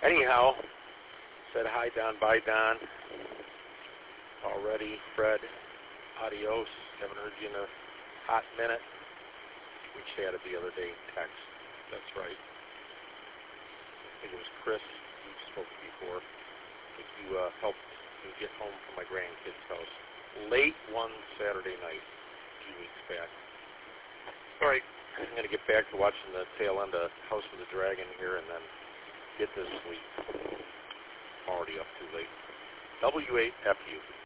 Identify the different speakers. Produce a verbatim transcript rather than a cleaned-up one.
Speaker 1: anyhow, said hi, Don. Bye, Don. Already, Fred. Adios. Haven't heard you in a hot minute. We chatted the other day. Text. That's right. I think it was Chris who spoke before. I think you uh, helped me get home from my grandkids' house late one Saturday night a few weeks back. All right. I'm going to get back to watching the tail end of House of the Dragon here and then get to sleep. I'm already up too late. W eight F U.